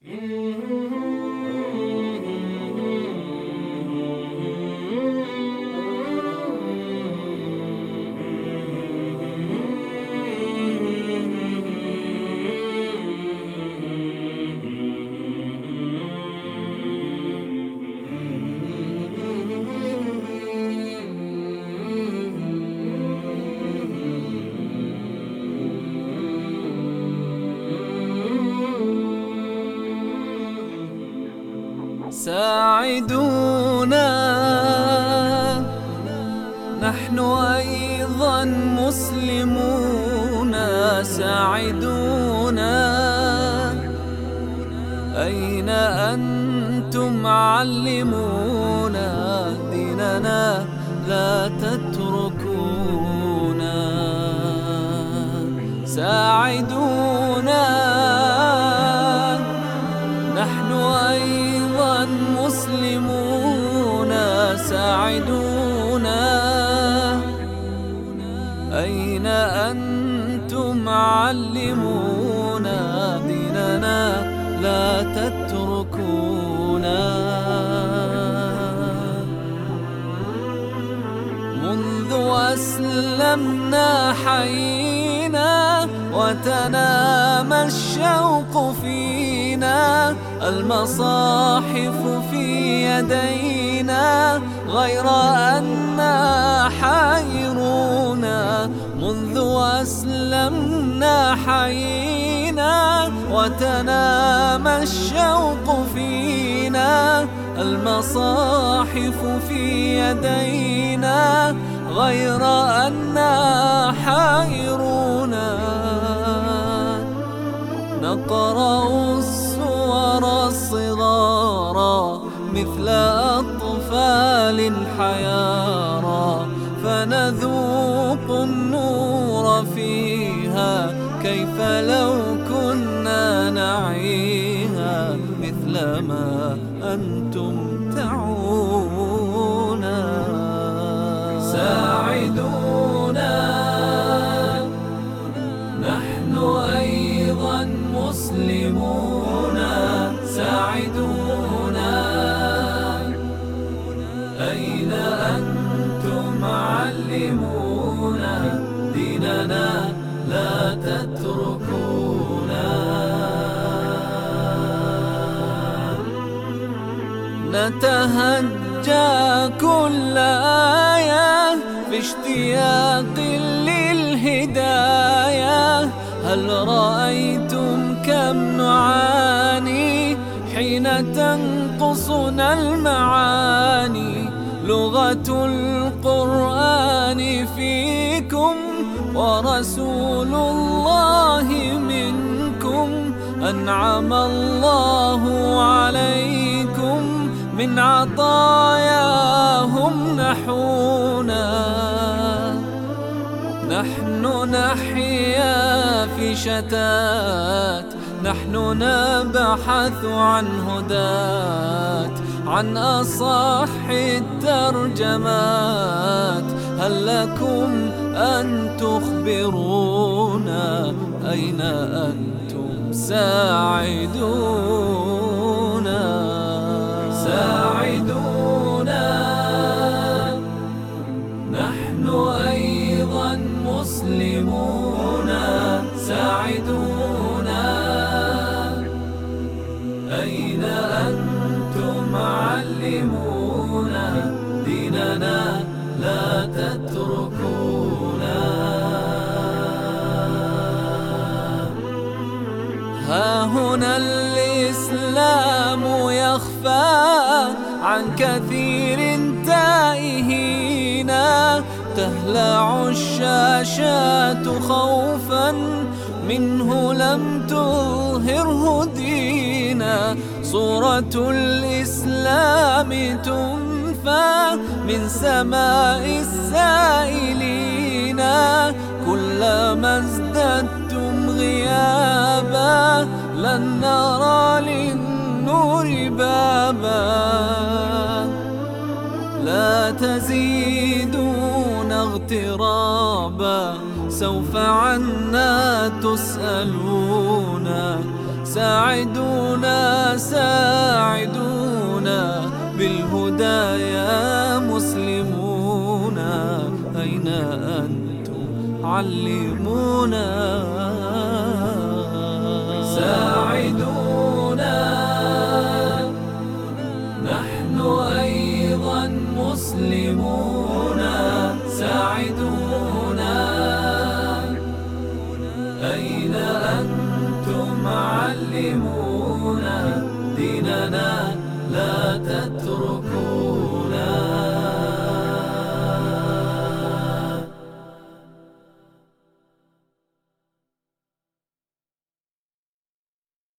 ساعدونا، نحن أيضا مسلمون. ساعدونا، أين أنتم؟ علمونا ديننا لا تتركونا. ساعدونا، نحن أيضا مسلمون. ساعدونا، أين أنتم؟ علمونا ديننا لا تتركونا. منذ أسلمنا حيينا وتنامى الشوق فينا. المصاحف في يدينا غير أننا حائرون. منذ أسلمنا حيينا وتنامى الشوق فينا. المصاحف في يدينا غير أننا حائرون. نقرأ السور الصغار مثل أطفال حيارى. فنذوق النور فيها كيف لو كنا نعيها. مثل ما أنتم تعون. ساعدونا، نحن أيضا مسلمون. ساعدونا، أين أنتم؟ علمونا ديننا لا تتركونا. نتهجى كل آية في اشتياق للهداية. هل رأيتم كم نعاني حين تنقصنا المعاني؟ لغة القرآن فيكم ورسول الله منكم. أنعم الله عليكم من عطاياهم نحونا. نحن نحيا في شتات، نحن نبحث عن هدات، عن أصح الترجمات. هل لكم أن تخبرونا أين أنتم؟ ساعدونا. ساعدونا، نحن أيضا مسلمون. ساعدونا، أين أنتم؟ علمونا ديننا لا تتركونا. ها هنا الإسلام يخفى عن كثير تائهين. تهلع الشاشات خوفا منه لم تظهره دينا. صورة الإسلام تنفى من سماء السائلين. كلما ازددتم غيابا لن نرى للنور بابا. لا تزيدون اغترابا سوف عنا تسألون. ساعدونا ساعدونا بالهدى يا مسلمون، أين أنتم علمونا. ساعدونا نحن أيضا مسلمون، ساعدونا أين أنتم علمونا، ديننا لا تتركونا.